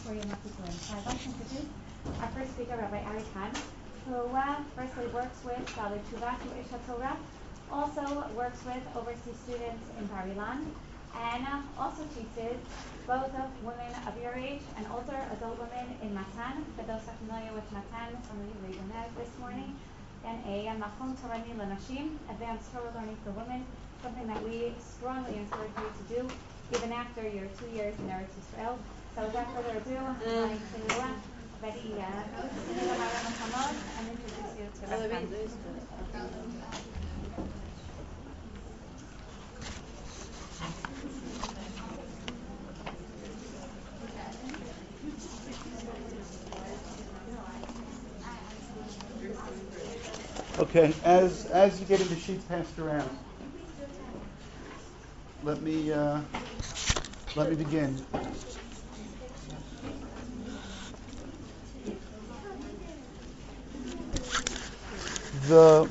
for Yom Kippurim. So I'd like to introduce our first speaker, Rabbi Ari Khan, who firstly works with Baalei Teshuva to Ish HaTorah, also works with overseas students in Bar Ilan, and also teaches both of women of your age and older adult women in Matan. For those who are familiar with Matan, somebody reading that this morning, and a Machon Torani L'Nashim, advanced Torah learning for women, something that we strongly encourage you to do even after your 2 years in Eretz Yisrael. So without further ado, I'm going to Betty and introduce you to Rabbi. Okay, as you get into sheets passed around, let me begin. The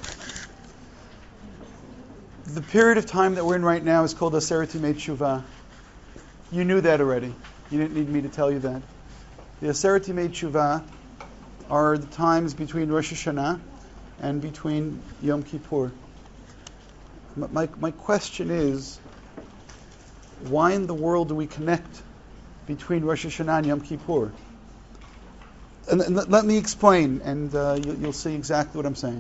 period of time that we're in right now is called Aseret Yimei Teshuva. You knew that already. You didn't need me to tell you that. The Aseret Yimei Teshuva are the times between Rosh Hashanah and between Yom Kippur. My question is, why in the world do we connect between Rosh Hashanah and Yom Kippur? And let me explain, and you'll see exactly what I'm saying.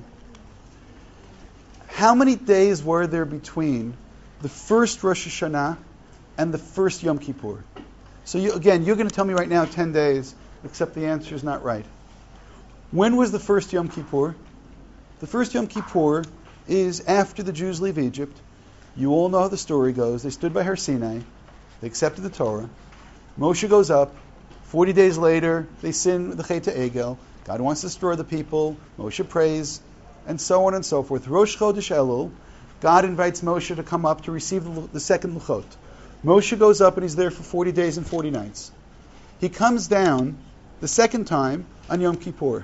How many days were there between the first Rosh Hashanah and the first Yom Kippur? So you're going to tell me right now 10 days, except the answer is not right. When was the first Yom Kippur? The first Yom Kippur is after the Jews leave Egypt. You all know how the story goes. They stood by Har Sinai. They accepted the Torah. Moshe goes up. 40 days later, they sin with the Chet HaEgel. God wants to destroy the people. Moshe prays, and so on and so forth. Rosh Chodesh Elul, God invites Moshe to come up to receive the second Luchot. Moshe goes up and he's there for 40 days and 40 nights. He comes down the second time on Yom Kippur.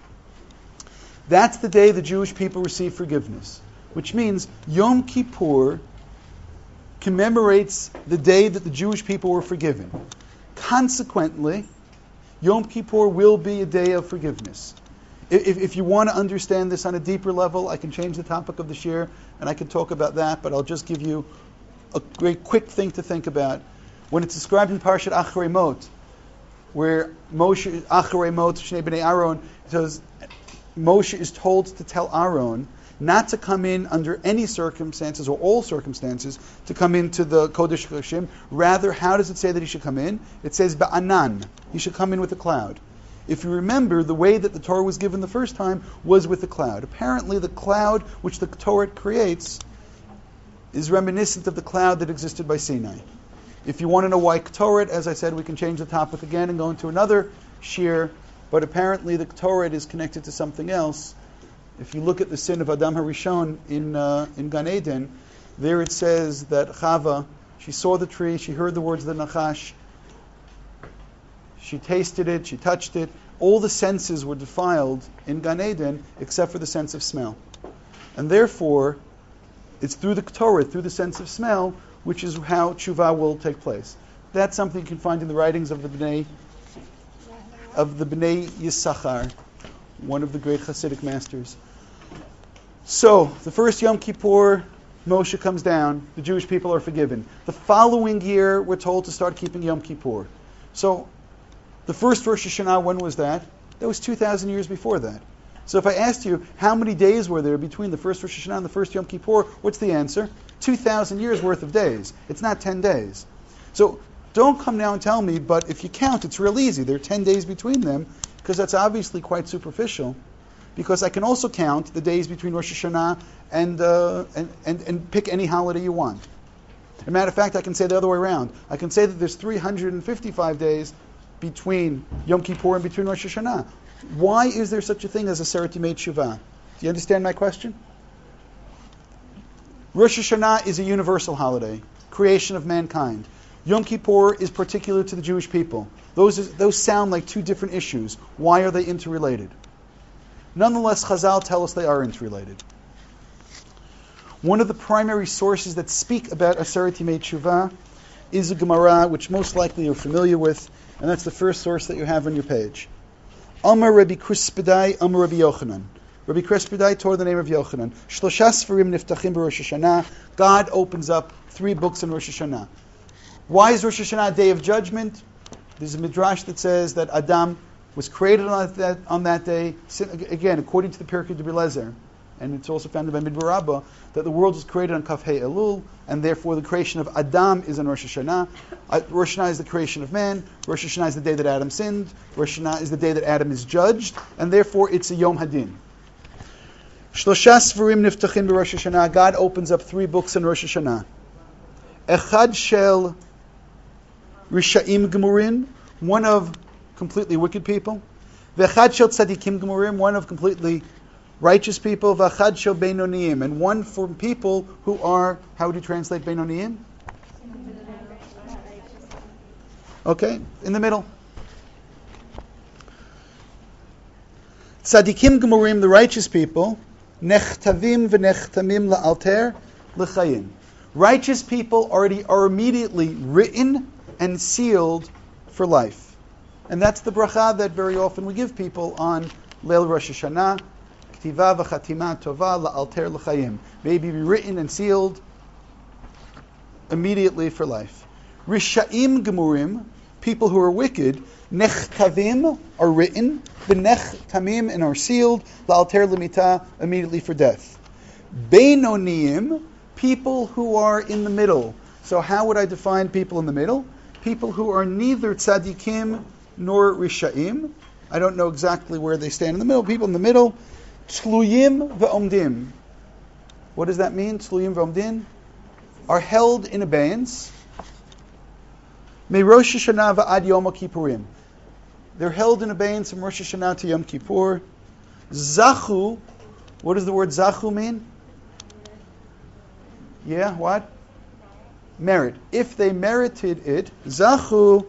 That's the day the Jewish people receive forgiveness, which means Yom Kippur commemorates the day that the Jewish people were forgiven. Consequently, Yom Kippur will be a day of forgiveness. If you want to understand this on a deeper level, I can change the topic of the shir and I can talk about that, but I'll just give you a very quick thing to think about. When it's described in Parashat Acharei Mot, where Moshe, Acharei Mot, Shnei Bnei Aaron, it says Moshe is told to tell Aaron not to come in under any circumstances or all circumstances to come into the Kodesh Kodeshim. Rather, how does it say that he should come in? It says Ba'anan. He should come in with a cloud. If you remember, the way that the Torah was given the first time was with the cloud. Apparently, the cloud which the Torah creates is reminiscent of the cloud that existed by Sinai. If you want to know why Torah, as I said, we can change the topic again and go into another shir. But apparently the Torah is connected to something else. If you look at the sin of Adam HaRishon in Gan Eden, there it says that Chava, she saw the tree, she heard the words of the Nachash, she tasted it, she touched it. All the senses were defiled in Gan Eden except for the sense of smell. And therefore, it's through the Torah, through the sense of smell, which is how Tshuva will take place. That's something you can find in the writings of the Bnei Yisachar, one of the great Hasidic masters. So, the first Yom Kippur, Moshe comes down, the Jewish people are forgiven. The following year, we're told to start keeping Yom Kippur. So, the first Rosh Hashanah, when was that? That was 2,000 years before that. So if I asked you, how many days were there between the first Rosh Hashanah and the first Yom Kippur, what's the answer? 2,000 years worth of days. It's not 10 days. So, don't come now and tell me, but if you count, it's real easy. There are 10 days between them, because that's obviously quite superficial. Because I can also count the days between Rosh Hashanah and pick any holiday you want. As a matter of fact, I can say the other way around. I can say that there's 355 days between Yom Kippur and between Rosh Hashanah. Why is there such a thing as Aseret Yimei Teshuva? Do you understand my question? Rosh Hashanah is a universal holiday, creation of mankind. Yom Kippur is particular to the Jewish people. Those sound like two different issues. Why are they interrelated? Nonetheless, Chazal tell us they are interrelated. One of the primary sources that speak about Aseret Yimei Teshuva is a Gemara which most likely you're familiar with, and that's the first source that you have on your page. Amar Rabbi Krispedai, Amar Rabbi Yochanan. Rabbi Krispedai taught the name of Yochanan. Shlosha Sfarim niftachim b'Rosh Hashanah. God opens up 3 books in Rosh Hashanah. Why is Rosh Hashanah a day of judgment? There's a midrash that says that Adam was created on that day. Again, according to the Pirkei de Belezer, and it's also founded by Midbar Rabbah, that the world was created on Kaf Hei Elul, and therefore the creation of Adam is on Rosh Hashanah. Rosh Hashanah is the creation of man. Rosh Hashanah is the day that Adam sinned. Rosh Hashanah is the day that Adam is judged, and therefore it's a Yom Hadin. Shlosha Sfarim niftachim b'Rosh Hashanah. God opens up 3 books in Rosh Hashanah. Echad shel Rishaim Gemurim, one of completely wicked people. V'echad shel Tzadikim Gemurim, one of completely righteous people. V'echad shel Beinoniyim, and one for people who are, how would you translate Beinoniyim? Okay, in the middle. Tzadikim Gemurim, the righteous people. Nechtavim v'nechtamim la'alter l'chayim. Righteous people are immediately written and sealed for life. And that's the bracha that very often we give people on Leil Rosh Hashanah. Ktiva v'chatima tova la'alter l'chayim. May be written and sealed immediately for life. Rishaim gemurim, people who are wicked, nechtavim are written, v'nechtamim and are sealed, la'alter l'mita, immediately for death. Beinoniyim, people who are in the middle. So how would I define people in the middle? People who are neither tzadikim nor rishaim. I don't know exactly where they stand in the middle. People in the middle. Tluyim ve'omdim. What does that mean? Tluyim ve'omdim? Are held in abeyance. Me Rosh Hashanah va'ad Yom Kippurim. They're held in abeyance from Rosh Hashanah to Yom Kippur. Zachu. What does the word zachu mean? Yeah, what? Merit. If they merited it, zachu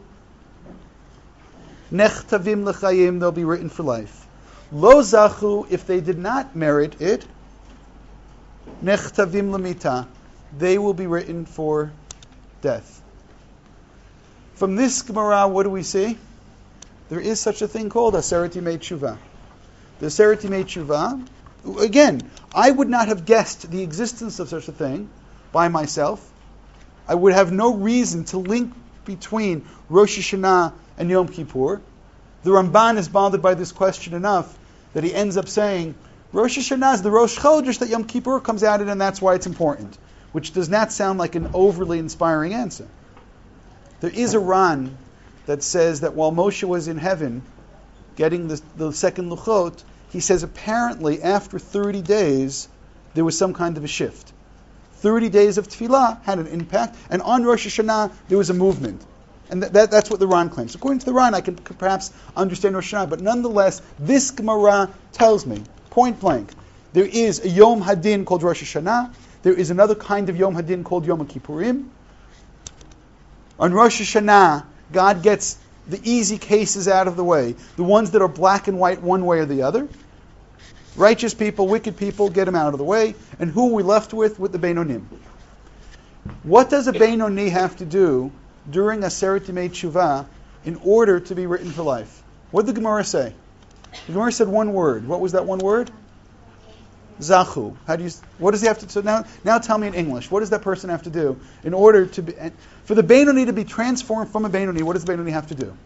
nechtavim l'chayim, they'll be written for life. Lo zachu, if they did not merit it, nechtavim l'mita, they will be written for death. From this Gemara, what do we see? There is such a thing called Aseret Yimei Tshuva. The Aseret Yimei Tshuva, again, I would not have guessed the existence of such a thing by myself. I would have no reason to link between Rosh Hashanah and Yom Kippur. The Ramban is bothered by this question enough that he ends up saying, Rosh Hashanah is the Rosh Chodesh that Yom Kippur comes out in, and that's why it's important, which does not sound like an overly inspiring answer. There is a Ran that says that while Moshe was in heaven getting the second Luchot, he says apparently after 30 days there was some kind of a shift. 30 days of tefillah had an impact, and on Rosh Hashanah there was a movement. And that's what the Ran claims. According to the Ran, I can perhaps understand Rosh Hashanah, but nonetheless, this Gemara tells me, point blank, there is a Yom Hadin called Rosh Hashanah, there is another kind of Yom Hadin called Yom Kippurim. On Rosh Hashanah, God gets the easy cases out of the way, the ones that are black and white one way or the other. Righteous people, wicked people, get them out of the way. And who are we left with? With the Beinonim. What does a Beinoni have to do during Aseret Yimei Tshuva in order to be written for life? What did the Gemara say? The Gemara said one word. What was that one word? Zachu. What does he have to? So now tell me in English. What does that person have to do in order to be, for the Beinoni to be transformed from a Beinoni? What does the Beinoni have to do?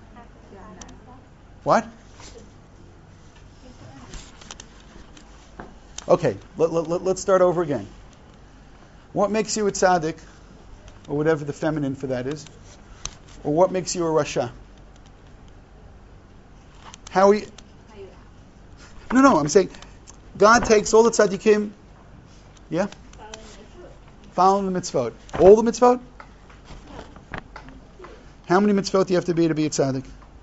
What? Okay, let's start over again. What makes you a tzaddik, or whatever the feminine for that is, or what makes you a rasha? No, I'm saying God takes all the tzaddikim, yeah? Following the mitzvot. All the mitzvot? How many mitzvot do you have to be a tzaddik?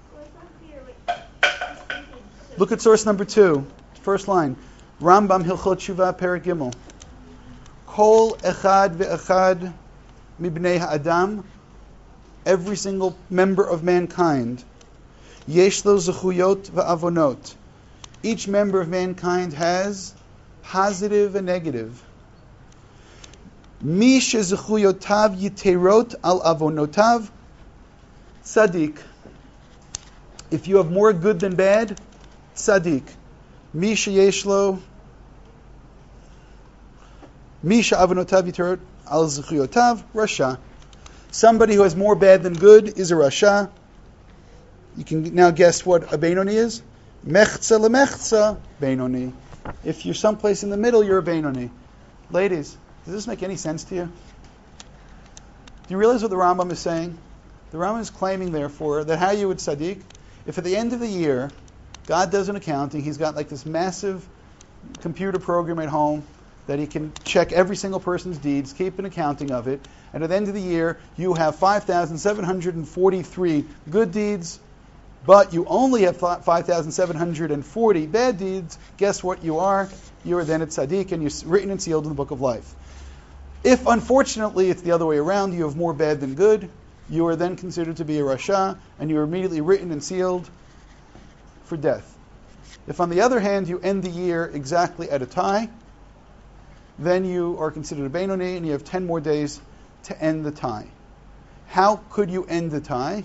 Look at source number 2, first line. Rambam Hilchot Tshuva Perek Gimel. Kol echad ve'echad mibnei ha'adam, every single member of mankind, yesh lo zechuyot ve'avonot. Each member of mankind has positive and negative. Mi shezuchuyotav yiterot al avonotav tzaddik. If you have more good than bad, tzaddik. Mi sheyeshlo Mi she'avonotav yiterot al zuchuyotav rasha. Somebody who has more bad than good is a rasha. You can now guess what a Beinoni is. Mechza lemechza Beinoni. If you're someplace in the middle, you're a Beinoni. Ladies, does this make any sense to you? Do you realize what the Rambam is saying? The Rambam is claiming, therefore, that how you would tzaddik, if at the end of the year, God does an accounting, he's got like this massive computer program at home that he can check every single person's deeds, keep an accounting of it, and at the end of the year, you have 5,743 good deeds, but you only have 5,740 bad deeds. Guess what you are? You are then a tzaddik, and you're written and sealed in the book of life. If, unfortunately, it's the other way around, you have more bad than good, you are then considered to be a rasha, and you are immediately written and sealed for death. If, on the other hand, you end the year exactly at a tie, then you are considered a Beinoni, and you have 10 more days to end the tie. How could you end the tie?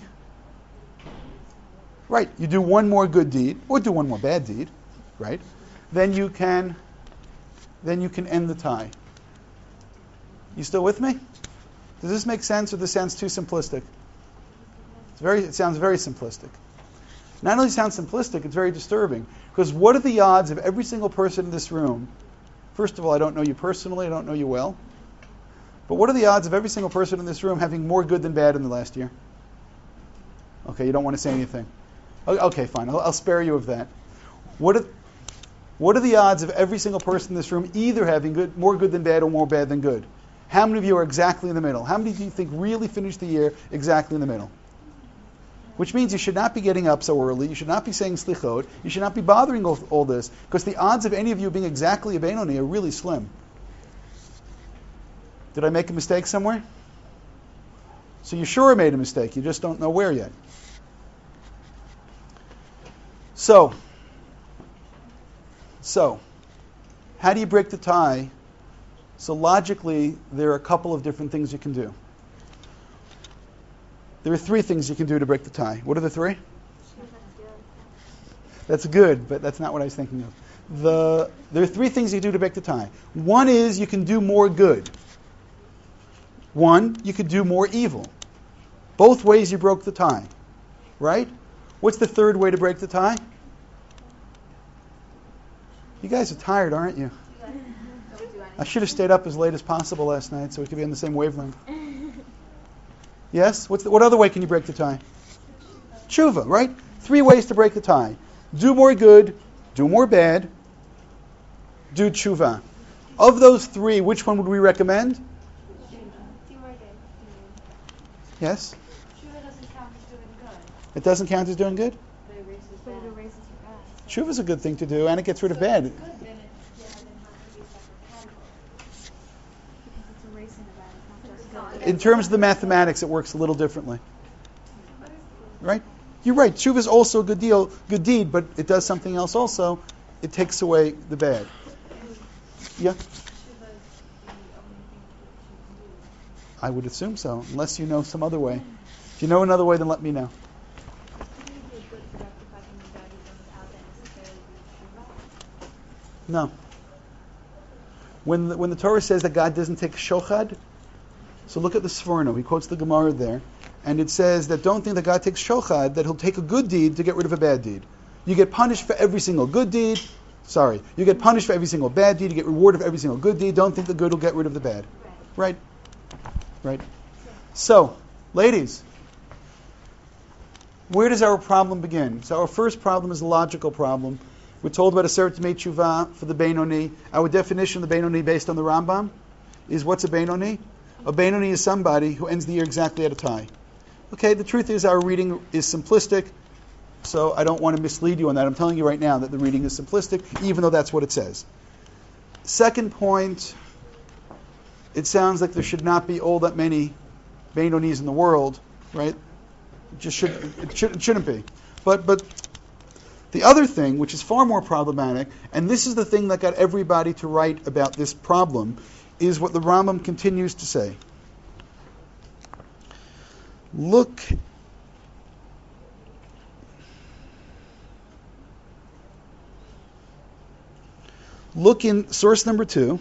Right, you do one more good deed, or do one more bad deed, right? Then you can end the tie. You still with me? Does this make sense, or this sounds too simplistic? It sounds very simplistic. Not only sounds simplistic, it's very disturbing. Because what are the odds of every single person in this room? First of all, I don't know you personally, I don't know you well. But what are the odds of every single person in this room having more good than bad in the last year? Okay, you don't want to say anything. Okay, fine. I'll spare you of that. What are the odds of every single person in this room either having more good than bad or more bad than good? How many of you are exactly in the middle? How many do you think really finished the year exactly in the middle? Which means you should not be getting up so early. You should not be saying slichot. You should not be bothering all this, because the odds of any of you being exactly a Beinoni are really slim. Did I make a mistake somewhere? So you sure made a mistake. You just don't know where yet. So, how do you break the tie? So logically, there are a couple of different things you can do. There are 3 things you can do to break the tie. What are the 3? That's good, but that's not what I was thinking of. There are 3 things you can do to break the tie. One is you can do more good. 1, you could do more evil. Both ways you broke the tie, right? What's the 3rd way to break the tie? You guys are tired, aren't you? I should have stayed up as late as possible last night so we could be on the same wavelength. Yes? What other way can you break the tie? Tshuva, right? 3 ways to break the tie. Do more good, do more bad, do tshuva. Of those 3, which one would we recommend? Yes? Tshuva doesn't count as doing good. It doesn't count as doing good? But it erases bad. Tshuva is a good thing to do, and it gets rid of bad. Good, then it has to be a separate category. Because it's erasing the bad, it's not just good. In terms of the mathematics, it works a little differently. Right? You're right. Tshuva is also a good deed, but it does something else also. It takes away the bad. Yeah? I would assume so, unless you know some other way. If you know another way, then let me know. No. When the Torah says that God doesn't take shochad, so look at the Sforno. He quotes the Gemara there, and it says that don't think that God takes shochad, that he'll take a good deed to get rid of a bad deed. You get punished for every single good deed. You get punished for every single bad deed. You get rewarded for every single good deed. Don't think the good will get rid of the bad. Right? So, ladies, where does our problem begin? So our first problem is a logical problem. We're told about a Aseret Yemei Tshuva for the Beinoni. Our definition of the Beinoni based on the Rambam is, what's a Beinoni? A Beinoni is somebody who ends the year exactly at a tie. Okay, the truth is our reading is simplistic, so I don't want to mislead you on that. I'm telling you right now that the reading is simplistic, even though that's what it says. Second point, it sounds like there should not be all that many Beinonis in the world, right? It shouldn't be. But the other thing, which is far more problematic, and this is the thing that got everybody to write about this problem, is what the Rambam continues to say. Look in source number 2,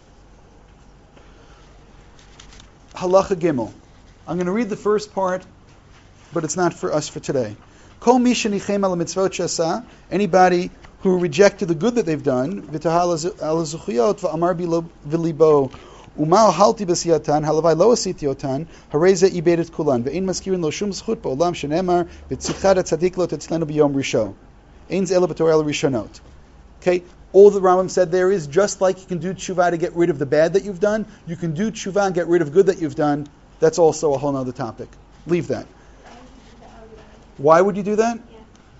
Halacha Gimel. I'm going to read the first part, but it's not for us for today. Kol mi shenichem al mitzvot shasa, anybody who rejected the good that they've done, v'tahal al zuchiyot v'amar v'libo, umal halti b'siyatan, halavai lo asiti otan, hareze ibedet kulan, ve'in maskirin lo shum zchut ba'olam shenemar, v'tzichad atzadik lo tetzlenu b'yom risho. Ein z'ela b'torah el rishonot. Okay, all the Rambam said there is, just like you can do tshuva to get rid of the bad that you've done, you can do tshuva and get rid of good that you've done. That's also a whole other topic. Leave that. Why would you do that? Yeah.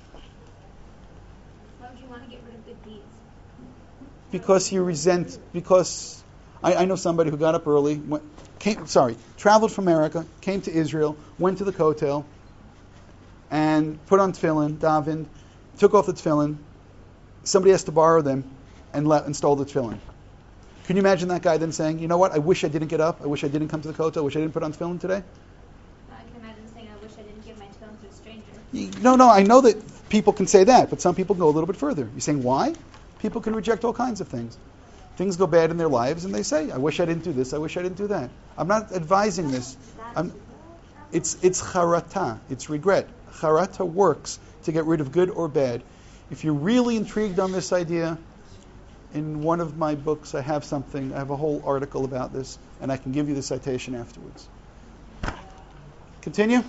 Why would you want to get rid of good deeds? Because you resent, because I know somebody who got up early, traveled from America, came to Israel, went to the Kotel, and put on tefillin, davened, took off the tefillin. Somebody has to borrow them and stole the tefillin. Can you imagine that guy then saying, you know what, I wish I didn't get up, I wish I didn't come to the Kotel, I wish I didn't put on tefillin today? I can imagine saying, I wish I didn't give my tefillin to a stranger. No, I know that people can say that, but some people go a little bit further. You're saying why? People can reject all kinds of things. Things go bad in their lives, and they say, I wish I didn't do this, I wish I didn't do that. I'm not advising this. It's charata, it's regret. Charata works to get rid of good or bad. If you're really intrigued on this idea, in one of my books I have a whole article about this, and I can give you the citation afterwards. Continue.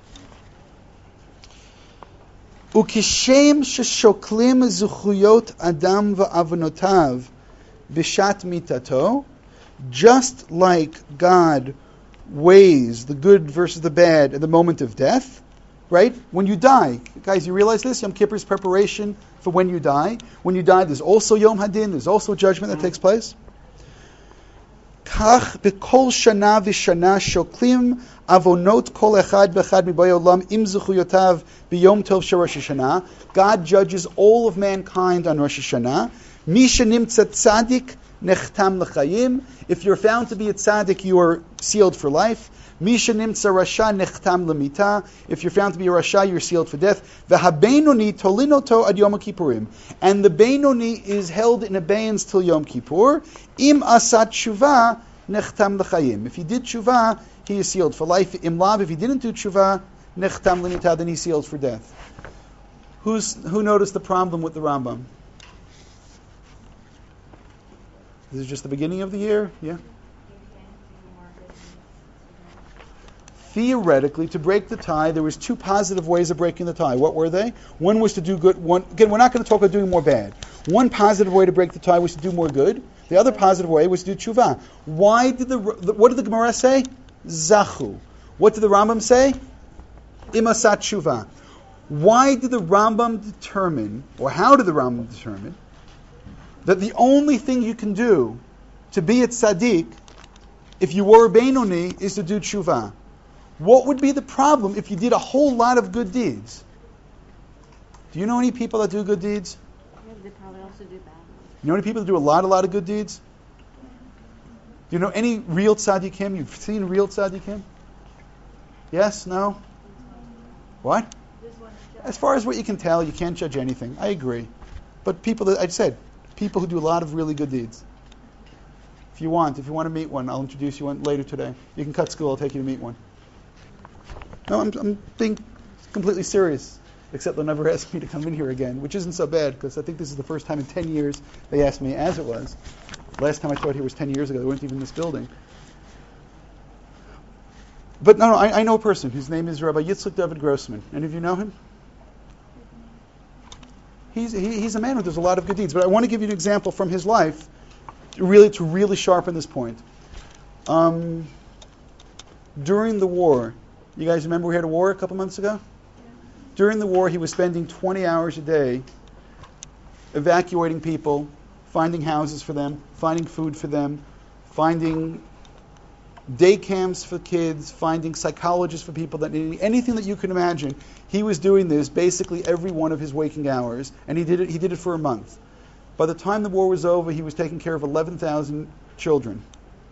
Ukishem sheshoklim zuchuyot adam va'avonotav bishat mitato, just like God weighs the good versus the bad at the moment of death, right? When you die, guys, you realize this? Yom Kippur's preparation for when you die. When you die, there's also Yom Hadin, there's also judgment that takes place. Kach b'kol shana v'shana shoklim avonot kol echad b'echad mibayei olam im zuchuyotav b'yom tov shel Rosh Hashanah. God judges all of mankind on Rosh Hashanah. Mi shenimtza tzadik nechtam l'chayim. If you're found to be a tzaddik, you are sealed for life. Misha nimtza rasha nechtam lemita. If you're found to be a rasha, you're sealed for death. V'habeinoni tolinoto ad Yom Kippurim. And the Beinoni is held in abeyance till Yom Kippur. Im asat tshuva nechtam l'chayim. If he did tshuva, he is sealed for life. Im lav, if he didn't do tshuva, nechtam lemita, then he's sealed for death. Who noticed the problem with the Rambam? This is just the beginning of the year? Yeah? Theoretically, to break the tie, there was 2 positive ways of breaking the tie. What were they? One was to do good. Again, we're not going to talk about doing more bad. One positive way to break the tie was to do more good. The other positive way was to do tshuva. What did the Gemara say? Zachu. What did the Rambam say? Imasat tshuva. Why did the Rambam determine, or how did the Rambam determine, that the only thing you can do to be a tzaddik, if you were a Beinoni, is to do tshuva? What would be the problem if you did a whole lot of good deeds? Do you know any people that do good deeds? Yeah, they probably also do bad. You know any people that do a lot of good deeds? Do you know any real tzaddikim? You've seen real tzaddikim? Yes? No? What? As far as what you can tell, you can't judge anything. I agree. But people that I said, people who do a lot of really good deeds. If you want to meet one, I'll introduce you one later today. You can cut school, I'll take you to meet one. No, I'm being completely serious, except they'll never ask me to come in here again, which isn't so bad, because I think this is the first time in 10 years they asked me, as it was. Last time I taught here was 10 years ago. They weren't even in this building. But no, I know a person whose name is Rabbi Yitzchak David Grossman. Any of you know him? He's a man who does a lot of good deeds. But I want to give you an example from his life to really sharpen this point. During the war, you guys remember we had a war a couple months ago? Yeah. During the war, he was spending 20 hours a day evacuating people, finding houses for them, finding food for them, finding day camps for kids, finding psychologists for people that needed anything that you can imagine. He was doing this basically every one of his waking hours, and he did it for a month. By the time the war was over, he was taking care of 11,000 children.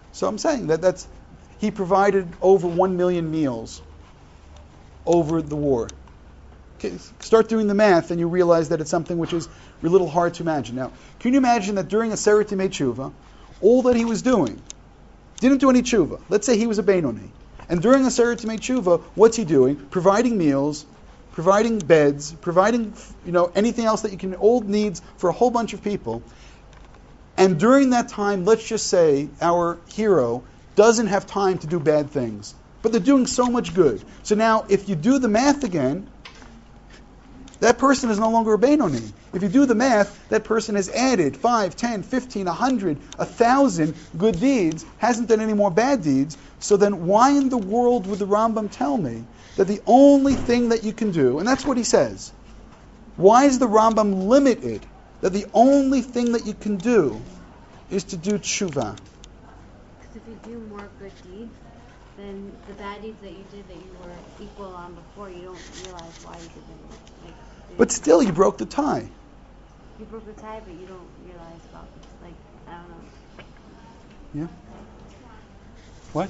So I'm saying that he provided over 1 million meals over the war. Okay, start doing the math and you realize that it's something which is a little hard to imagine. Now, can you imagine that during a Aseret Yemei Tshuva, all that he was doing, didn't do any tshuva. Let's say he was a Beinoni. And during a Aseret Yemei Tshuva, what's he doing? Providing meals, providing beds, providing anything else that you can, all needs for a whole bunch of people. And during that time, let's just say our hero doesn't have time to do bad things. But they're doing so much good. So now, if you do the math again, that person is no longer a Beinoni. If you do the math, that person has added 5, 10, 15, 100, 1,000 good deeds, hasn't done any more bad deeds. So then why in the world would the Rambam tell me that the only thing that you can do, and that's what he says, why is the Rambam limited that the only thing that you can do is to do tshuva? Because if you do more good deeds, then the bad deeds that you did that you were equal on before, you don't realize why you did them. But still, you broke the tie. You broke the tie, but you don't realize about this. I don't know. Yeah. What?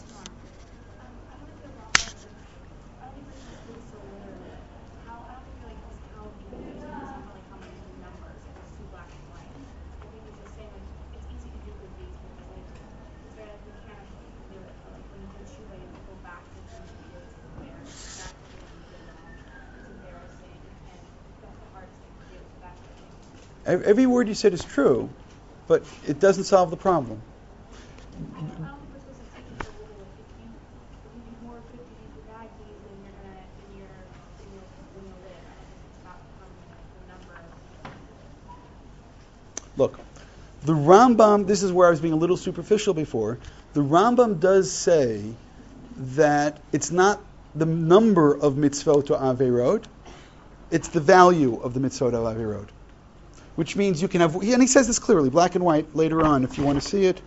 Every word you said is true, but it doesn't solve the problem. Look, the Rambam, this is where I was being a little superficial before, the Rambam does say that it's not the number of mitzvot to Averot, it's the value of the mitzvot to Averot. Which means you can have, and he says this clearly, black and white, later on, if you want to see it.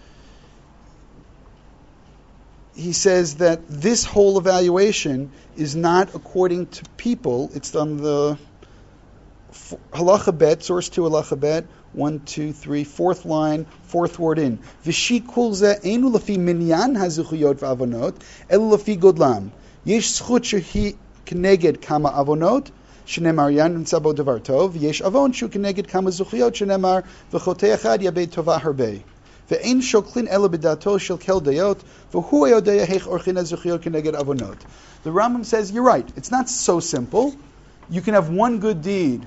He says that this whole evaluation is not according to people. It's on the Halacha Bet, source 2 Halacha Bet, 1, 2, 3, fourth line, fourth word in. V'shikul ze einu lafi minyan hazuchiyot v'avonot, elu lafi godlam. Yesh zchut shehi k'neged kama avonot, shenemar yan nitzabo davar tov, yesh avon shu k'neged kama zuchiyot, shenemar v'chotei echad yabei tova harbei. Ve'ein shoklin ela b'dato shel kel dayot, v'hu ayodei heich orchin hazuchiyot k'neged avonot. The Rambam says, you're right, it's not so simple. You can have one good deed.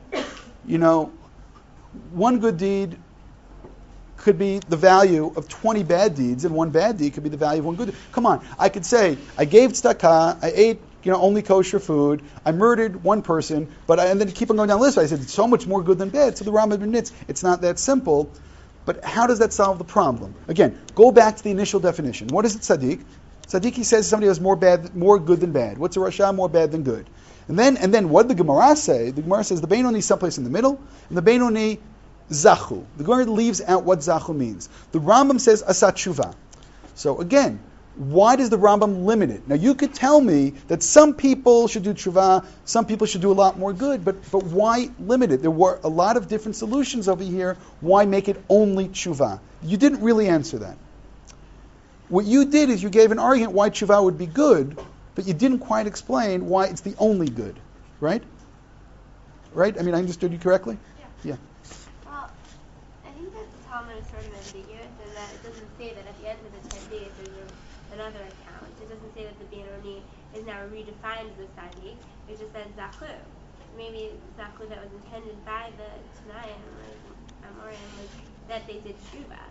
One good deed could be the value of 20 bad deeds, and one bad deed could be the value of one good deed. Come on, I could say, I gave tzedakah, I ate only kosher food, I murdered one person, and then keep on going down the list. I said, it's so much more good than bad. So the Rambam admits, it's not that simple. But how does that solve the problem? Again, go back to the initial definition. What is it, tzaddik? Tzaddik, he says somebody has more good than bad. What's a rasha? More bad than good. And then what did the Gemara say? The Gemara says the Beinoni is someplace in the middle, and the Beinoni zachu. The Gemara leaves out what zachu means. The Rambam says asat tshuva. So again, why does the Rambam limit it? Now you could tell me that some people should do tshuva, some people should do a lot more good, but why limit it? There were a lot of different solutions over here. Why make it only tshuva? You didn't really answer that. What you did is you gave an argument why tshuva would be good, but you didn't quite explain why it's the only good, right? Right? I mean, I understood you correctly? Yeah. Well, I think that the Talmud is sort of ambiguous in that it doesn't say that at the end of the 10 days there's another account. It doesn't say that the Beinoni is now redefined as a tzaddik. It just says zachu. Maybe zachu that was intended by the Tanayim or Amorim was that they did tshuva.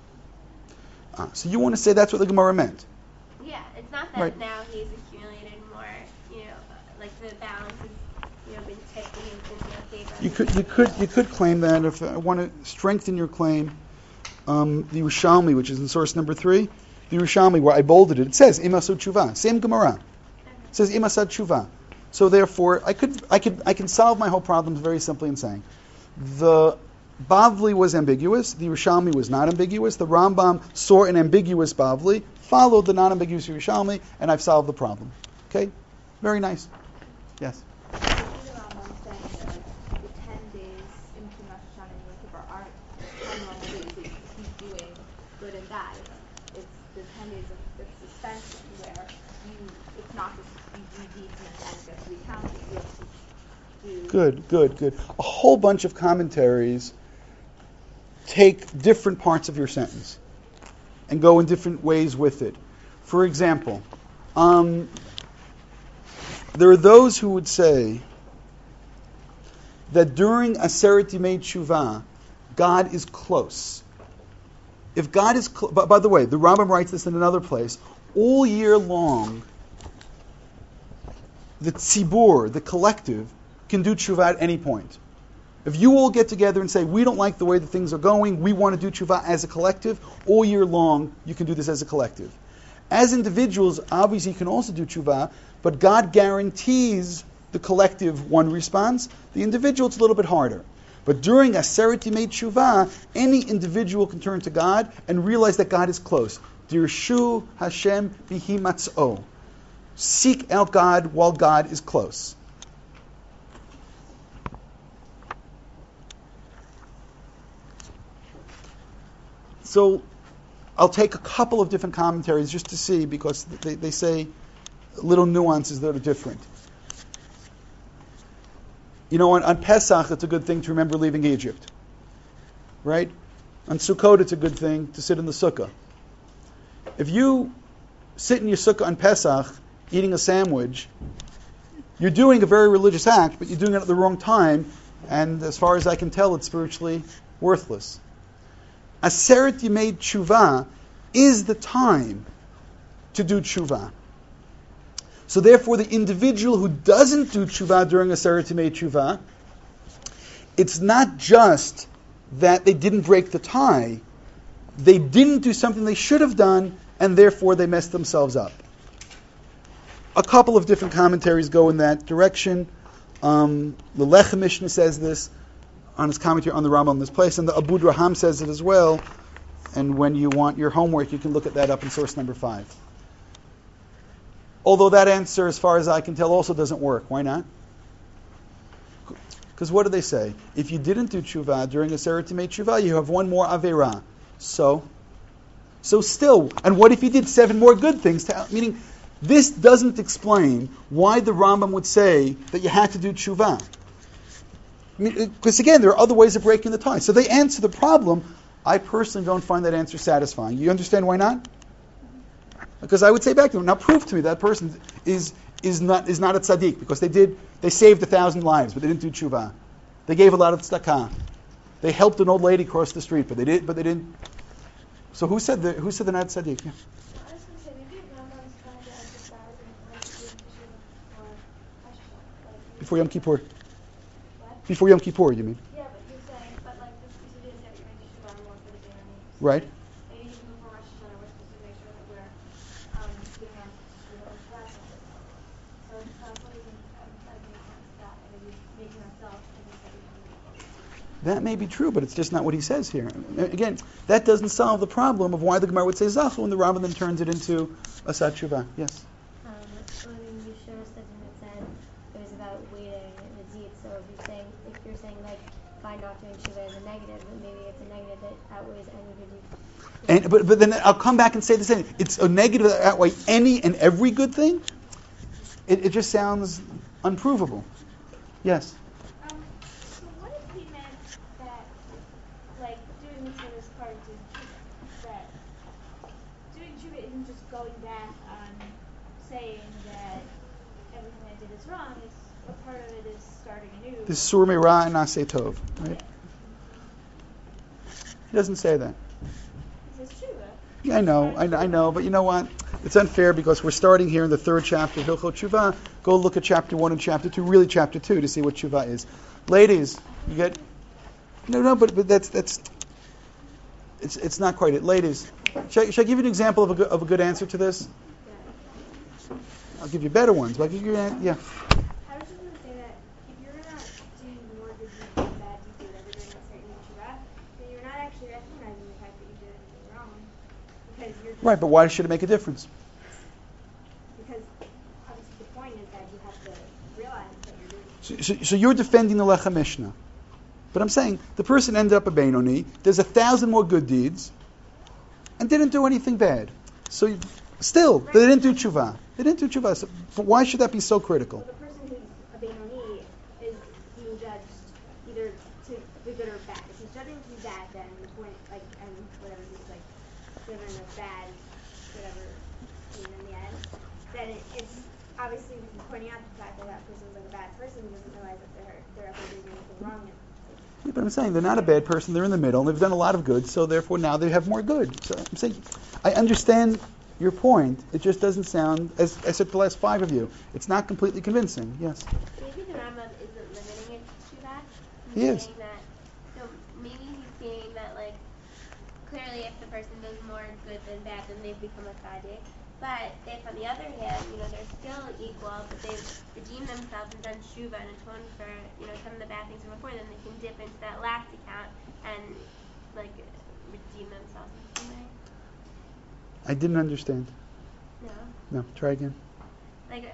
So you want to say that's what the Gemara meant? Yeah, it's not that right. Now he's accumulated more, like the balance has, been tipped in his favor. You could claim that. If I want to strengthen your claim, the Yerushalmi, which is in source number 3, the Yerushalmi, where I bolded it, it says Imasud Tshuva, same Gemara. It says Imasad Tshuva. So therefore, I can solve my whole problems very simply in saying the Bavli was ambiguous, the Yerushalmi was not ambiguous, the Rambam saw an ambiguous Bavli, followed the non-ambiguous Yerushalmi, and I've solved the problem. Okay? Very nice. Yes? The Rambam saying that the 10 days into Rosh Hashanah and Yom Kippur aren't 10 long days that you keep doing good good and bad. It's the 10 days of suspension where it's not just you do deeds and then it gets recounted. You have to do. Good. A whole bunch of commentaries take different parts of your sentence and go in different ways with it. For example, there are those who would say that during Aseret Yimei Teshuvah, God is close. If God is by the way, the Rambam writes this in another place. All year long, the tzibur, the collective, can do teshuvah at any point. If you all get together and say, we don't like the way that things are going, we want to do teshuvah as a collective, all year long, you can do this as a collective. As individuals, obviously you can also do teshuvah, but God guarantees the collective one response. The individual, it's a little bit harder. But during Aseret Yimei Teshuvah, any individual can turn to God and realize that God is close. Dirshu Hashem bihi matz'o. Seek out God while God is close. So I'll take a couple of different commentaries just to see, because they say little nuances that are different. You know, on Pesach, it's a good thing to remember leaving Egypt. Right? On Sukkot, it's a good thing to sit in the sukkah. If you sit in your sukkah on Pesach, eating a sandwich, you're doing a very religious act, but you're doing it at the wrong time, and as far as I can tell, it's spiritually worthless. Aseret Yimei Teshuvah is the time to do teshuvah. So therefore, the individual who doesn't do teshuvah during Aseret Yimei Teshuvah, it's not just that they didn't break the tie, they didn't do something they should have done, and therefore they messed themselves up. A couple of different commentaries go in that direction. The Lechem Mishnah says this on his commentary on the Rambam in this place, and the Abu Draham says it as well. And when you want your homework, you can look at that up in source number 5. Although that answer, as far as I can tell, also doesn't work. Why not? Because what do they say? If you didn't do teshuvah during Aseret Yimei Teshuvah, you have one more Aveirah. So still, and what if you did 7 more good things? Meaning, this doesn't explain why the Rambam would say that you had to do teshuvah. Because again, there are other ways of breaking the tie. So they answer the problem. I personally don't find that answer satisfying. You understand why not? Because I would say back to them, now prove to me that person is not a tzaddik, because they saved 1,000 lives, but they didn't do teshuvah. They gave a lot of tzedakah. They helped an old lady cross the street, but they didn't. So who said they're not tzaddik? Yeah. I was going to say, maybe Rambam's trying to emphasize and doing teshuvah for Before Yom Kippur. What? Before Yom Kippur, you mean? Yeah, but you're saying, but like this is days that you're going to teshuvah more for the Beinoni. Right. Maybe even before Rosh Hashanah, we're supposed to make sure that we're doing our teshuvah class. So it sounds like emphasizing that, and maybe making ourselves think that we can. That may be true, but it's just not what he says here. Again, that doesn't solve the problem of why the Gemara would say Zachu, and the Rambam then turns it into a Satshuvah. Yes? When you showed us that it said it was about waiting the deed, so if you're saying like by not doing Shuvah is a negative, then maybe it's a negative that outweighs any good deed. But then I'll come back and say the same. It's a negative that outweighs any and every good thing? It just sounds unprovable. Yes? So what if he meant that, like, doing this is part of doing Shuvah? That doing Shuvah isn't just going back on saying that everything I did is wrong. It's a part of it is starting anew. This Sur Me'ra and Aseh Tov. Right? He doesn't say that. It says Shuvah. Yeah, I know, but you know what? It's unfair because we're starting here in the 3rd chapter of Hilchot Teshuvah. Go look at chapter 1 and chapter 2, really chapter 2, to see what Teshuvah is. Ladies, you get... No, but that's it's not quite it. Ladies, should I give you an example of a good answer to this? I'll give you better ones, but I'll give you yeah. I was just going to say that if you're not doing more good deeds than bad deeds or whatever during a certain Shuvah, then you're not actually recognizing the fact that you did anything wrong. Because you're just, Right, but why should it make a difference? because obviously the point is that you have to realize that you're doing So you're defending the Lechem Mishnah. But I'm saying the person ended up a Beinoni, there's 1,000 more good deeds, and didn't do anything bad. So still, they didn't do tshuva. They didn't do tshuva. So why should that be so critical? Well, the person who's a Benoni is being judged either to the good or bad. If he's judging to be bad, then the point, like, and whatever he's like given a bad, whatever, in the end, then it's obviously pointing out the fact that that person was like a bad person. He doesn't realize that they're ever doing anything wrong. Yeah, but I'm saying they're not a bad person. They're in the middle. And they've done a lot of good, so therefore now they have more good. So I'm saying, I understand your point. It just doesn't sound, as I said to the last five of you, it's not completely convincing. Yes. Maybe the Rambam isn't limiting it to that. He is. Saying that, so maybe he's saying that, like, clearly if the person does more good than bad, then they've become a tzaddik. But if, on the other hand, they're still equal, but they've redeemed themselves and done tshuva and atoned for, some of the bad things from before, then they can dip into that last account and, like, redeem themselves in some way. I didn't understand. No? No, try again. Like,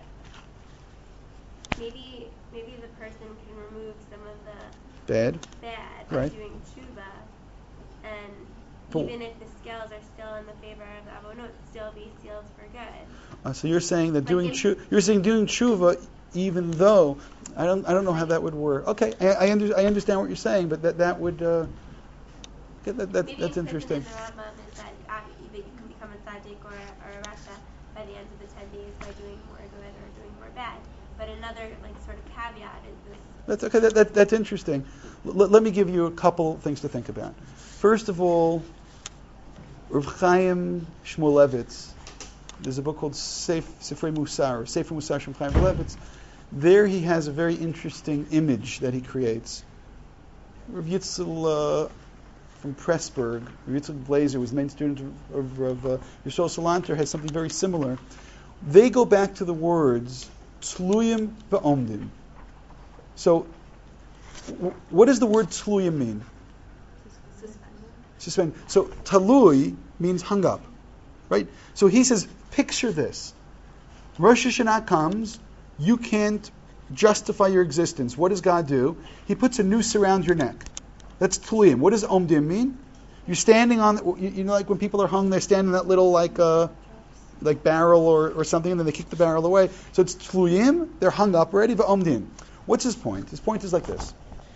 maybe the person can remove some of the Bad. bad by Right. doing tshuva, and But- even if the scales are still in the favor of the avonot, still be sealed for good. So you're saying that Like doing in- doing tshuva, even though I don't know how that would work. Okay, I understand what you're saying, but that would Maybe that's interesting. in the Rambam is that either you can become a tzaddik or a rasha by the end of the 10 days by doing more good or doing more bad. But another sort of caveat is this. That's okay. That's interesting. Let me give you a couple things to think about. First of all, Rav Chaim Shmulevitz. There's a book called Sefer Musar from Chaim Shmulevitz. There he has a very interesting image that he creates. Rav Yitzhak from Pressburg, Rav Yitzhak Blazer was the main student of Yisrael Salanter, has something very similar. They go back to the words Tluyim ve'omdim. So, what does the word Tluyim mean? Suspend. So, Talui means hung up, right? So he says, picture this. Rosh Hashanah comes, you can't justify your existence. What does God do? He puts a noose around your neck. That's Tluyim. What does Omdim mean? You're standing on, like when people are hung, they're standing in that little like barrel or something, and then they kick the barrel away. So it's Tluyim, they're hung up already, but Omdim. What's his point? His point is like this.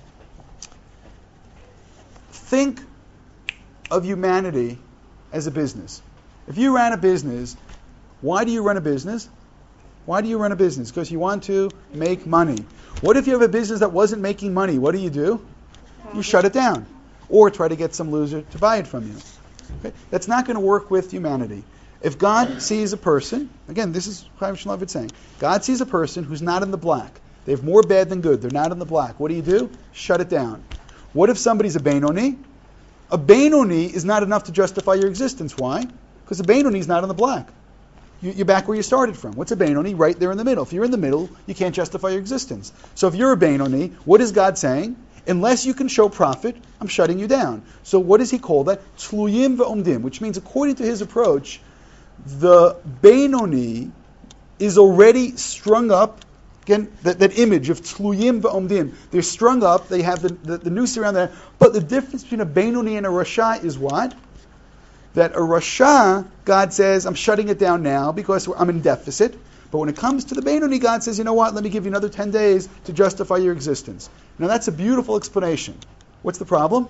Think of humanity as a business. If you ran a business, why do you run a business? Why do you run a business? Because you want to make money. What if you have a business that wasn't making money? What do? You shut it down. Or try to get some loser to buy it from you. Okay? That's not going to work with humanity. If God sees a person, again, this is Chaim Shmulevitz saying, God sees a person who's not in the black. They have more bad than good. They're not in the black. What do? Shut it down. What if somebody's a Benoni? A Benoni is not enough to justify your existence. Why? Because a Benoni is not in the black. You're back where you started from. What's a Benoni? Right there in the middle. If you're in the middle, you can't justify your existence. So if you're a Benoni, what is God saying? Unless you can show profit, I'm shutting you down. So what does he call that? Tluyim ve'omdim, which means according to his approach, the Benoni is already strung up. Again, that image of Tluyim ve'omdim. They're strung up, they have the noose around there. But the difference between a Benoni and a Rasha is what? That a Rasha, God says, I'm shutting it down now because I'm in deficit. But when it comes to the Benoni, God says, you know what, let me give you another 10 days to justify your existence. Now that's a beautiful explanation. What's the problem?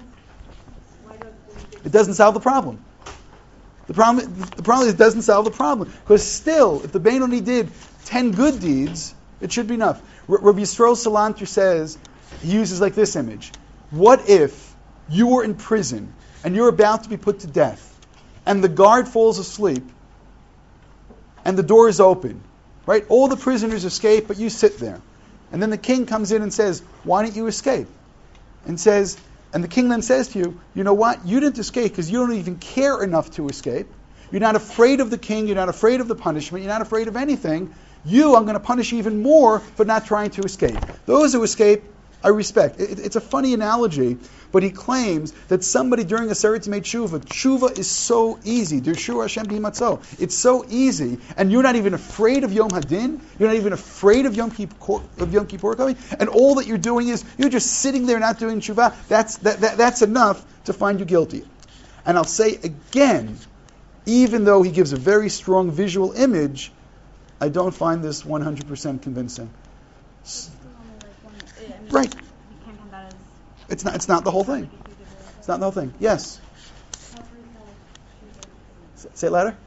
It doesn't solve the problem. The problem is it doesn't solve the problem. Because still, if the Benoni did 10 good deeds, it should be enough. Rabbi Yisrael Salanter says, he uses like this image. What if you were in prison and you're about to be put to death and the guard falls asleep and the door is open, right? All the prisoners escape, but you sit there. And then the king comes in and says, why didn't you escape? And the king then says to you, you know what? You didn't escape because you don't even care enough to escape. You're not afraid of the king. You're not afraid of the punishment. You're not afraid of anything. I'm going to punish even more for not trying to escape. Those who escape, I respect. It's a funny analogy, but he claims that somebody during a Seretz made tshuva is so easy. Dirshu Hashem b'himatzo. It's so easy, and you're not even afraid of Yom Hadin. You're not even afraid of Yom Kippur coming, and all that you're doing is you're just sitting there not doing tshuva. That's enough to find you guilty. And I'll say again, even though he gives a very strong visual image, I don't find this 100% convincing. Right. You can't count that as It's not the whole thing. It's not the whole thing. Yes. Say it louder.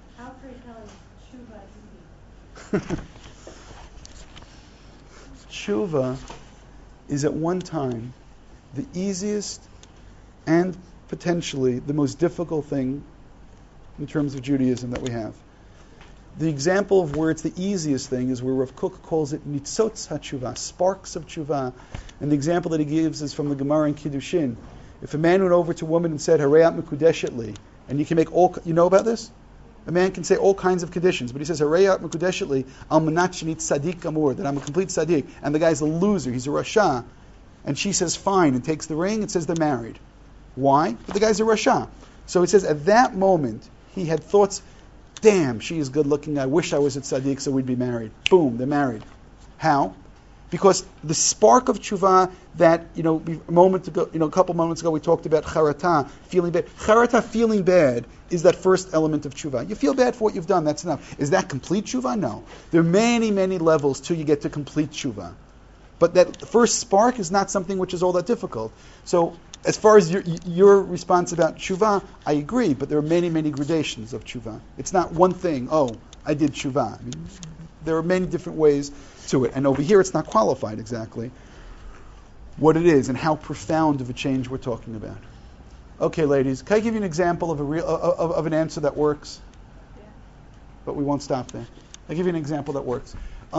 Tshuva is at one time the easiest and potentially the most difficult thing in terms of Judaism that we have. The example of where it's the easiest thing is where Rav Kook calls it nitzotz hatshuva, sparks of tshuva. And the example that he gives is from the Gemara in Kiddushin. If a man went over to a woman and said, Harayat mekudeshetli, and you can make all, you know about this? A man can say all kinds of conditions, but he says, Harayat mekudeshetli, al manat shenit tzaddik amur, that I'm a complete tzaddik, and the guy's a loser, he's a rasha, and she says, fine, and takes the ring, and says they're married. Why? But the guy's a rasha. So it says, at that moment, he had thoughts, damn, she is good looking, I wish I was a tzaddik so we'd be married. Boom, they're married. How? Because the spark of tshuva that, a couple moments ago we talked about charata, feeling bad. Charata, feeling bad, is that first element of tshuva. You feel bad for what you've done, that's enough. Is that complete tshuva? No. There are many, many levels till you get to complete tshuva. But that first spark is not something which is all that difficult. So, as far as your response about tshuva, I agree, but there are many, many gradations of tshuva. It's not one thing, I did tshuva. I mean, there are many different ways to it. And over here, it's not qualified exactly what it is and how profound of a change we're talking about. Okay, ladies, can I give you an example of of an answer that works? Yeah. But we won't stop there. I'll give you an example that works.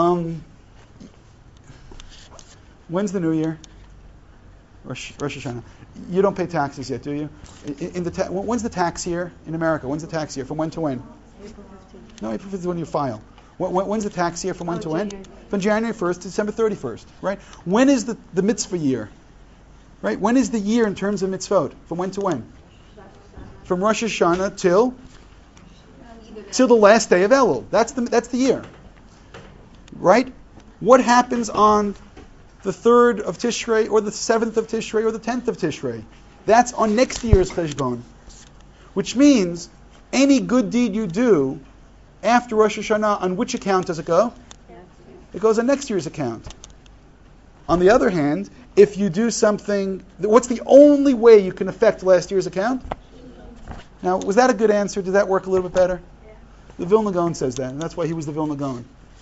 When's the New Year? Rosh Hashanah. You don't pay taxes yet, do you? When's the tax year in America? When's the tax year? From when to when? April 15th. No, April 15th is when you file. When's the tax year? From when to when? January. From January 1st to December 31st, right? When is the mitzvah year? Right? When is the year in terms of mitzvot? From when to when? From Rosh Hashanah till the last day of Elul. That's the year. Right? What happens on the 3rd of Tishrei or the 7th of Tishrei or the 10th of Tishrei? That's on next year's cheshbon. Which means any good deed you do after Rosh Hashanah, on which account does it go? It goes on next year's account. On the other hand, if you do something, what's the only way you can affect last year's account? Now, was that a good answer? Did that work a little bit better? Yeah. The Vilna Gaon says that, and that's why he was the Vilna Gaon.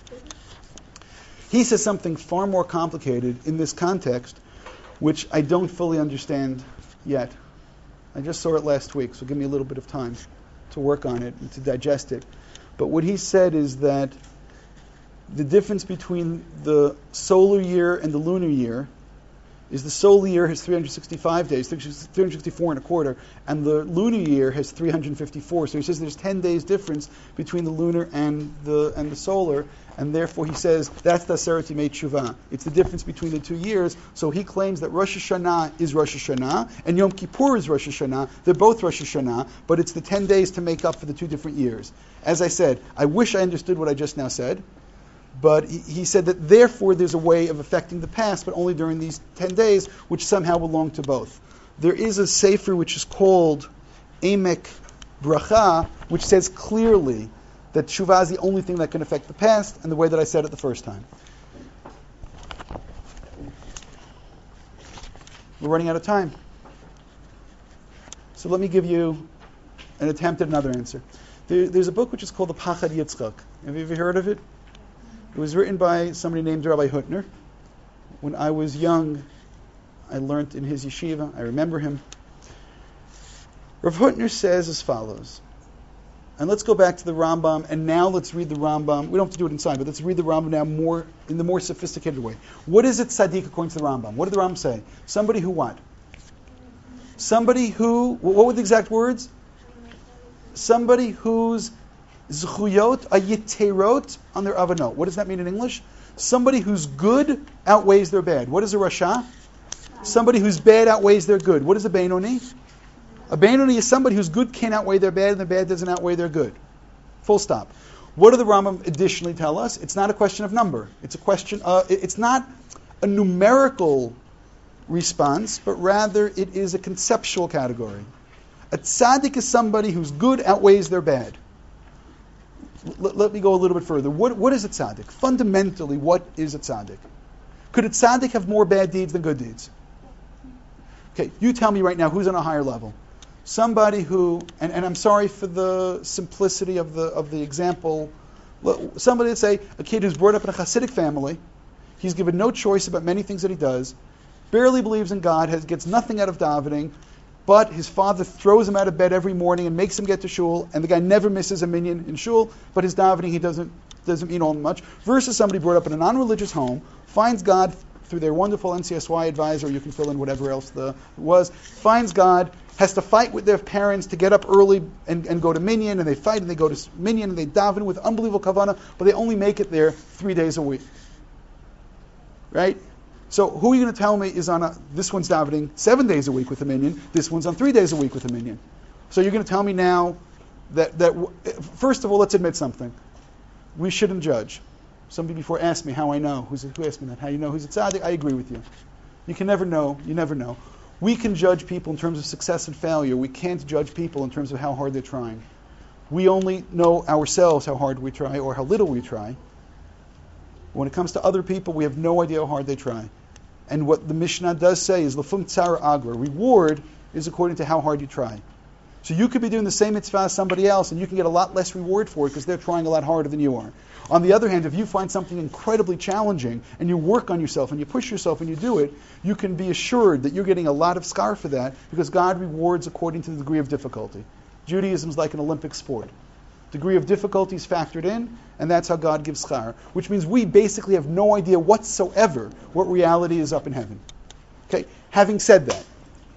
He says something far more complicated in this context, which I don't fully understand yet. I just saw it last week, so give me a little bit of time to work on it and to digest it. But what he said is that the difference between the solar year and the lunar year is the solar year has 365 days, 364 and a quarter, and the lunar year has 354. So he says there's 10 days difference between the lunar and the solar, and therefore he says that's the Aseret Yemei Teshuvah. It's the difference between the 2 years. So he claims that Rosh Hashanah is Rosh Hashanah and Yom Kippur is Rosh Hashanah. They're both Rosh Hashanah, but it's the 10 days to make up for the 2 different years. As I said, I wish I understood what I just now said. But he said that therefore there's a way of affecting the past, but only during these 10 days, which somehow belong to both. There is a sefer which is called Emek Bracha, which says clearly that Teshuvah is the only thing that can affect the past, and the way that I said it the first time. We're running out of time. So let me give you an attempt at another answer. There's a book which is called the Pachad Yitzchak. Have you ever heard of it? It was written by somebody named Rabbi Hutner. When I was young, I learned in his yeshiva. I remember him. Rav Hutner says as follows. And let's go back to the Rambam, and now let's read the Rambam. We don't have to do it inside, but let's read the Rambam now in the more sophisticated way. What is it tzaddik according to the Rambam? What did the Rambam say? Somebody who what? Somebody who, what were the exact words? Somebody whose zchuyot are yiterot on their avanot. What does that mean in English? Somebody whose good outweighs their bad. What is a rasha? Somebody whose bad outweighs their good. What is a Beinoni? A Beinoni is somebody whose good can't outweigh their bad and their bad doesn't outweigh their good. Full stop. What do the Rambam additionally tell us? It's not a question of number. It's a question it's not a numerical response, but rather it is a conceptual category. A tzaddik is somebody whose good outweighs their bad. let me go a little bit further. What is a tzaddik? Fundamentally, what is a tzaddik? Could a tzaddik have more bad deeds than good deeds? Okay, you tell me right now who's on a higher level. Somebody who, and I'm sorry for the simplicity of the example. Somebody, let's say, a kid who's brought up in a Hasidic family, he's given no choice about many things that he does, barely believes in God, gets nothing out of davening, but his father throws him out of bed every morning and makes him get to shul, and the guy never misses a minyan in shul, but his davening he doesn't mean all much, versus somebody brought up in a non-religious home, finds God through their wonderful NCSY advisor, you can fill in whatever else finds God, has to fight with their parents to get up early and go to minyan, and they fight and they go to minyan and they daven with unbelievable kavanah, but they only make it there 3 days a week. Right? So who are you going to tell me is this one's davening 7 days a week with a minyan, this one's on 3 days a week with a minyan. So you're going to tell me now that first of all, let's admit something. We shouldn't judge. Somebody before asked me how I know. Who asked me that? How you know who's a tzaddik? I agree with you. You can never know. You never know. We can judge people in terms of success and failure. We can't judge people in terms of how hard they're trying. We only know ourselves how hard we try or how little we try. When it comes to other people, we have no idea how hard they try. And what the Mishnah does say is, Lefum tzara agra. Reward is according to how hard you try. So you could be doing the same mitzvah as somebody else, and you can get a lot less reward for it because they're trying a lot harder than you are. On the other hand, if you find something incredibly challenging, and you work on yourself, and you push yourself, and you do it, you can be assured that you're getting a lot of schar for that, because God rewards according to the degree of difficulty. Judaism is like an Olympic sport. Degree of difficulty is factored in, and that's how God gives schar. Which means we basically have no idea whatsoever what reality is up in heaven. Okay, having said that,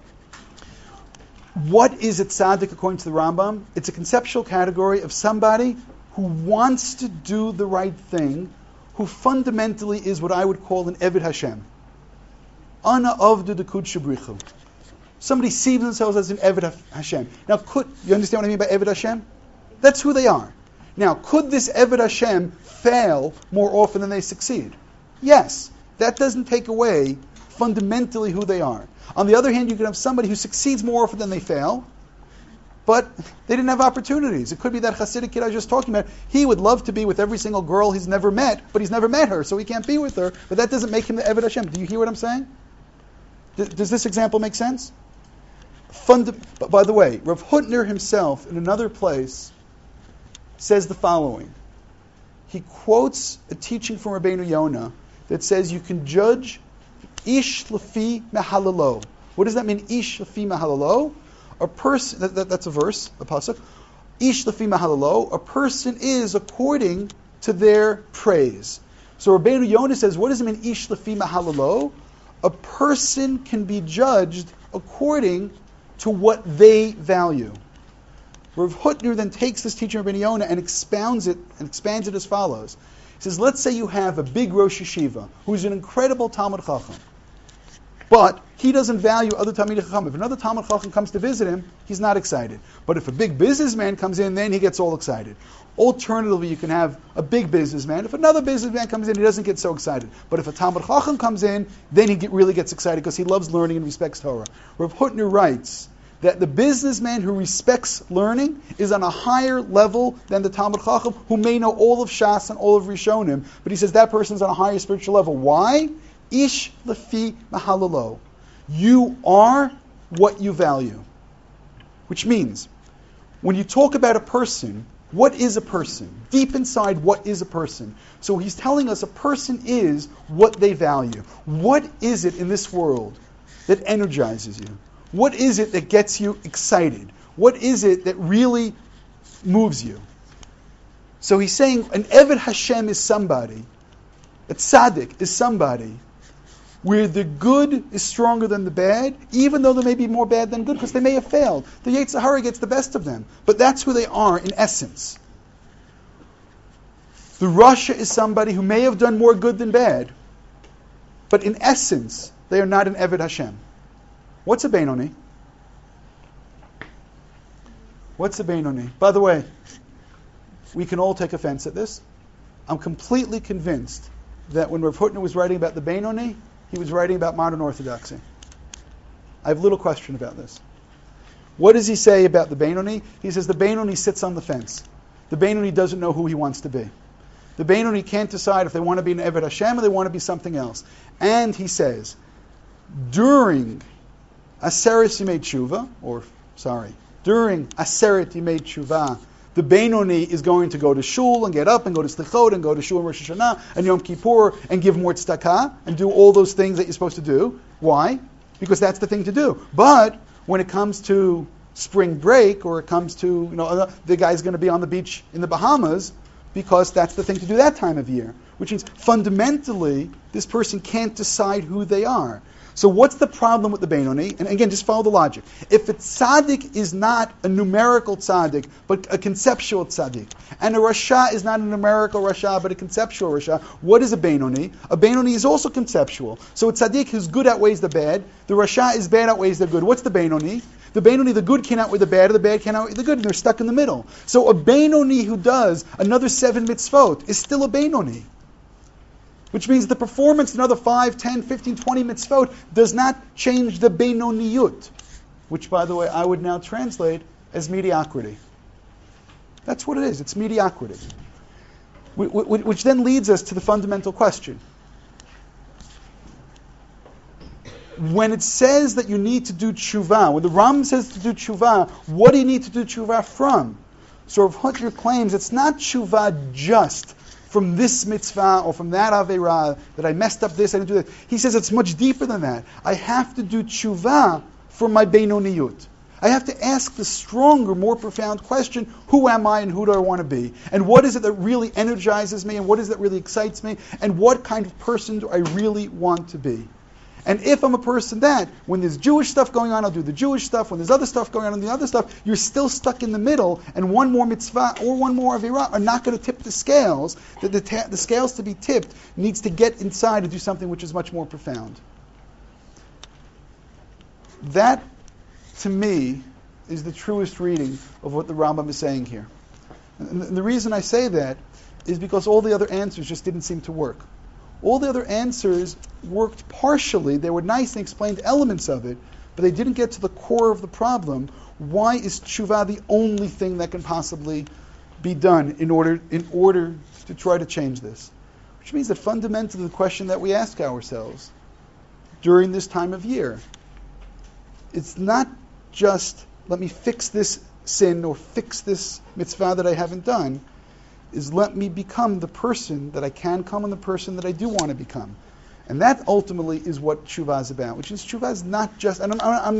what is a tzaddik according to the Rambam? It's a conceptual category of somebody who wants to do the right thing, who fundamentally is what I would call an Eved Hashem. Ana avdu dekut shabrichu. Somebody sees themselves as an Eved Hashem. Now, you understand what I mean by Eved Hashem? That's who they are. Now, could this Eved Hashem fail more often than they succeed? Yes. That doesn't take away fundamentally who they are. On the other hand, you can have somebody who succeeds more often than they fail, but they didn't have opportunities. It could be that Hasidic kid I was just talking about. He would love to be with every single girl he's never met, but he's never met her, so he can't be with her. But that doesn't make him the Eved Hashem. Do you hear what I'm saying? Does this example make sense? By the way, Rav Hutner himself, in another place, says the following. He quotes a teaching from Rabbeinu Yonah that says you can judge ish lefi mehalalo. What does that mean, ish lefi mehalalo? A person, that's a verse, a pasuk. Ish lefi mehalalo, a person is according to their praise. So Rabbeinu Yonah says, what does it mean, ish lefi mehalalo? A person can be judged according to what they value. Rav Hutner then takes this teaching of Rabbeinu Yonah and expands it as follows. He says, let's say you have a big Rosh Yeshiva who's an incredible Talmid Chacham, but he doesn't value other Talmidei Chacham. If another Talmid Chacham comes to visit him, he's not excited. But if a big businessman comes in, then he gets all excited. Alternatively, you can have a big businessman. If another businessman comes in, he doesn't get so excited. But if a Talmid Chacham comes in, then he really gets excited because he loves learning and respects Torah. Rav Hutner writes that the businessman who respects learning is on a higher level than the Talmid Chacham who may know all of Shas and all of Rishonim, but he says that person's on a higher spiritual level. Why? Ish lefi mahalalo. You are what you value. Which means, when you talk about a person, what is a person? Deep inside, what is a person? So he's telling us a person is what they value. What is it in this world that energizes you? What is it that gets you excited? What is it that really moves you? So he's saying an Eved Hashem is somebody, a tzaddik is somebody where the good is stronger than the bad, even though there may be more bad than good, because they may have failed. The Yetzer Hara gets the best of them. But that's who they are in essence. The Rasha is somebody who may have done more good than bad, but in essence, they are not an Eved Hashem. What's a Beinoni? What's a Beinoni? By the way, we can all take offense at this. I'm completely convinced that when Rav Hutner was writing about the Beinoni, he was writing about modern orthodoxy. I have little question about this. What does he say about the Beinoni? He says the Beinoni sits on the fence. the Beinoni doesn't know who he wants to be. The Beinoni can't decide if they want to be an Eved Hashem or they want to be something else. And he says, during Aseret Yimei Tshuva, during Aseret Yimei Tshuva, the Beinoni is going to go to shul and get up and go to Slichot and go to shul and Rosh Hashanah and Yom Kippur and give more tzedakah and do all those things that you're supposed to do. Why? Because that's the thing to do. But when it comes to spring break, or it comes to, the guy's going to be on the beach in the Bahamas, because that's the thing to do that time of year. Which means fundamentally, this person can't decide who they are. So what's the problem with the Beinoni? And again, just follow the logic. If a tzaddik is not a numerical tzaddik, but a conceptual tzaddik, and a rasha is not a numerical rasha, but a conceptual rasha, what is a Beinoni? A Beinoni is also conceptual. So a tzaddik who's good outweighs the bad, the rasha is bad outweighs the good. What's the Beinoni? The Beinoni, the good can outweigh the bad, or the bad can outweigh the good, and they're stuck in the middle. So a Beinoni who does another 7 mitzvot is still a Beinoni. Which means the performance in another 5, 10, 15, 20 mitzvot does not change the Beinoniyut. Which, by the way, I would now translate as mediocrity. That's what it is. It's mediocrity. Which then leads us to the fundamental question. When it says that you need to do tshuva, when the Ram says to do tshuva, what do you need to do tshuva from? So Rav Hutner claims it's not tshuva just from this mitzvah or from that aveirah, that I messed up this, I didn't do that. He says it's much deeper than that. I have to do tshuva for my Beinoniyut. I have to ask the stronger, more profound question, who am I and who do I want to be? And what is it that really energizes me and what is it that really excites me? And what kind of person do I really want to be? And if I'm a person that, when there's Jewish stuff going on, I'll do the Jewish stuff. When there's other stuff going on and the other stuff, you're still stuck in the middle, and one more mitzvah or one more avirah are not going to tip the scales. The scales to be tipped needs to get inside and do something which is much more profound. That, to me, is the truest reading of what the Rambam is saying here. And the reason I say that is because all the other answers just didn't seem to work. All the other answers worked partially. They were nice and explained elements of it, but they didn't get to the core of the problem. Why is tshuva the only thing that can possibly be done in order to try to change this? Which means that fundamentally the question that we ask ourselves during this time of year, it's not just, let me fix this sin or fix this mitzvah that I haven't done, is let me become the person that I can become and the person that I do want to become. And that ultimately is what tshuva is about, which is tshuva is not just, and I'm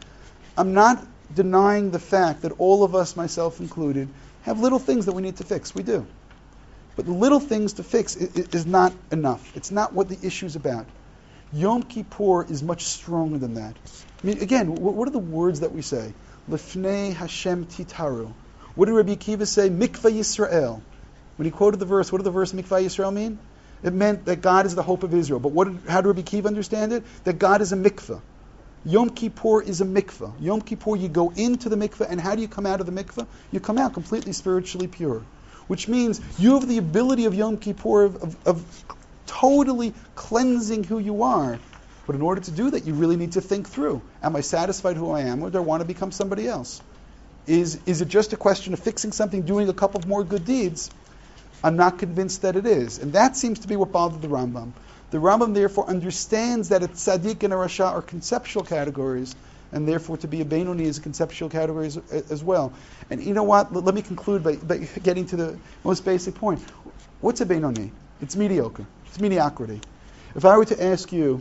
not denying the fact that all of us, myself included, have little things that we need to fix. We do. But the little things to fix is not enough. It's not what the issue is about. Yom Kippur is much stronger than that. I mean, again, what are the words that we say? Lifnei Hashem titaru. What did Rabbi Akiva say? Mikvah Yisrael. When he quoted the verse, what did the verse Mikvah Yisrael mean? It meant that God is the hope of Israel. But how did Rabbi Akiva understand it? That God is a mikvah. Yom Kippur is a mikvah. Yom Kippur, you go into the mikvah, and how do you come out of the mikvah? You come out completely spiritually pure. Which means you have the ability of Yom Kippur of totally cleansing who you are. But in order to do that, you really need to think through. Am I satisfied who I am, or do I want to become somebody else? Is it just a question of fixing something, doing a couple of more good deeds? I'm not convinced that it is. And that seems to be what bothered the Rambam. The Rambam therefore understands that a tzaddik and a rasha are conceptual categories, and therefore to be a Beinoni is a conceptual category as well. And you know what? Let me conclude by getting to the most basic point. What's a Beinoni? It's mediocre. It's mediocrity. If I were to ask you,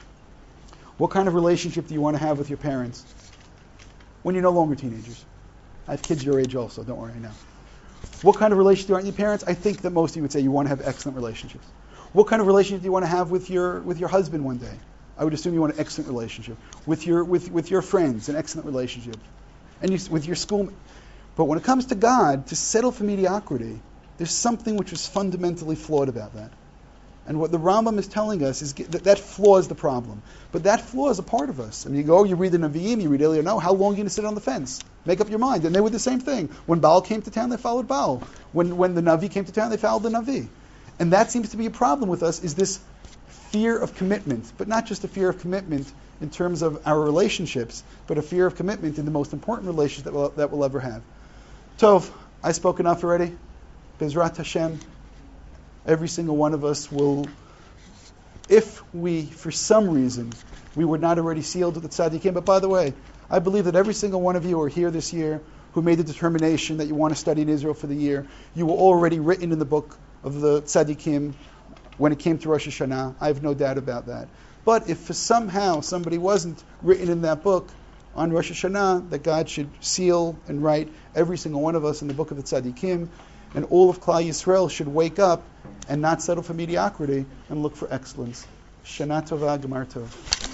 what kind of relationship do you want to have with your parents when you're no longer teenagers? I have kids your age also, don't worry, I know. What kind of relationship do you want with your parents? I think that most of you would say you want to have excellent relationships. What kind of relationship do you want to have with your husband one day? I would assume you want an excellent relationship. With your friends, an excellent relationship. And with your school. But when it comes to God, to settle for mediocrity, there's something which is fundamentally flawed about that. And what the Rambam is telling us is that flaw is the problem. But that flaw is a part of us. I mean, you read the Nevi'im, you read Eliyahu, no, how long are you going to sit on the fence? Make up your mind. And they were the same thing. When Baal came to town, they followed Baal. When the Navi came to town, they followed the Navi. And that seems to be a problem with us, is this fear of commitment. But not just a fear of commitment in terms of our relationships, but a fear of commitment in the most important relationship that we'll ever have. Tov, I spoke enough already? Bezrat Hashem, every single one of us will, if we, for some reason, we were not already sealed with the tzaddikim. But by the way, I believe that every single one of you who are here this year, who made the determination that you want to study in Israel for the year, you were already written in the book of the tzaddikim when it came to Rosh Hashanah. I have no doubt about that. But if for somehow somebody wasn't written in that book on Rosh Hashanah, that God should seal and write every single one of us in the book of the tzaddikim, and all of Klal Yisrael should wake up and not settle for mediocrity and look for excellence. Shana Tova, Gemar Tov.